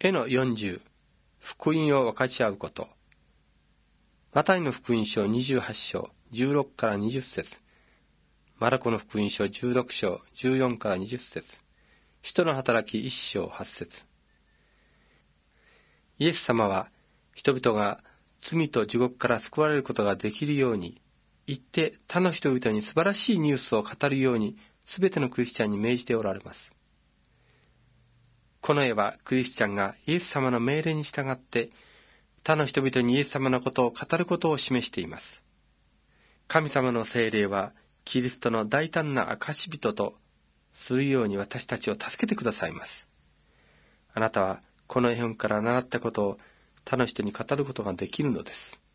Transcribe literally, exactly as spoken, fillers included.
絵のよんじゅう、福音を分かち合うこと。マタイの福音書にじゅうはち章じゅうろくからにじゅっ節、マラコの福音書じゅうろく章じゅうよんからにじゅっ節、使徒の働きいち章はち節。イエス様は人々が罪と地獄から救われることができるように、行って他の人々に素晴らしいニュースを語るように、すべてのクリスチャンに命じておられます。この絵はクリスチャンがイエス様の命令に従って他の人々にイエス様のことを語ることを示しています。神様の聖霊はキリストの大胆な証し人とするように私たちを助けてくださいます。あなたはこの絵本から習ったことを他の人に語ることができるのです。